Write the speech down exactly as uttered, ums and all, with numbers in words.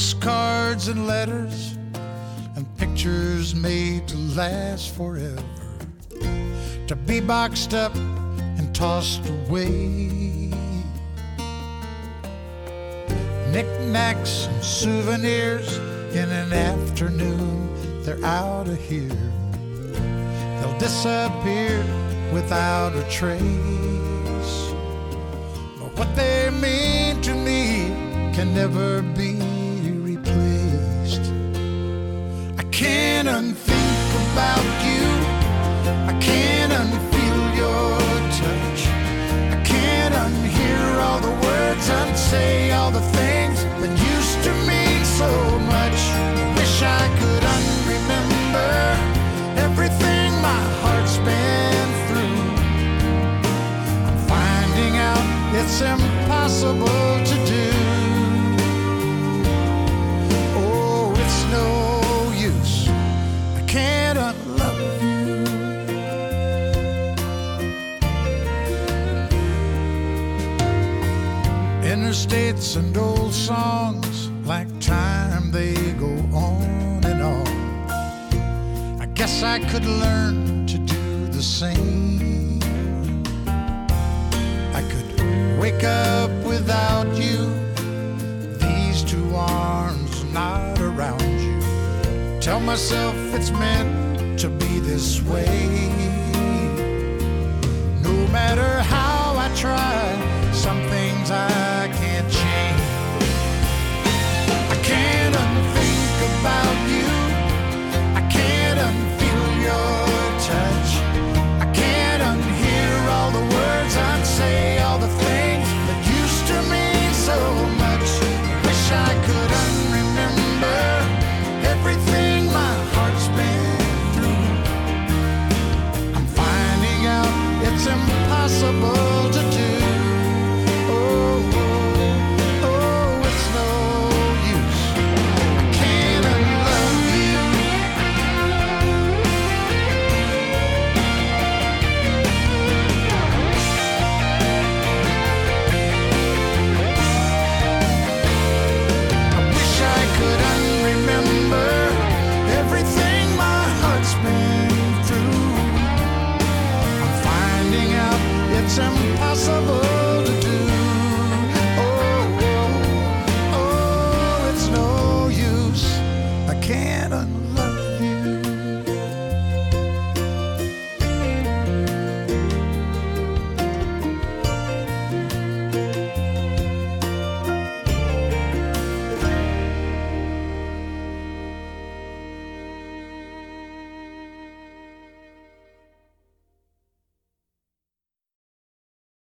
postcards and letters and pictures made to last forever, to be boxed up and tossed away. Knickknacks and souvenirs, in an afternoon they're out of here. They'll disappear without a trace. But what they mean to me can never be replaced. I can't unthink about you. I can't unfeel your touch. I can't unhear all the words, unsay all the things that used to mean so much. I wish I could unremember everything my heart's been through. I'm finding out it's impossible to do. Oh, it's no use. I can't unlove you. Interstates and old songs, like time they go on and on. I guess I could learn to do the same. I could wake up without you, these two arms not around you. Tell myself it's meant to be this way. No matter how I try, some things I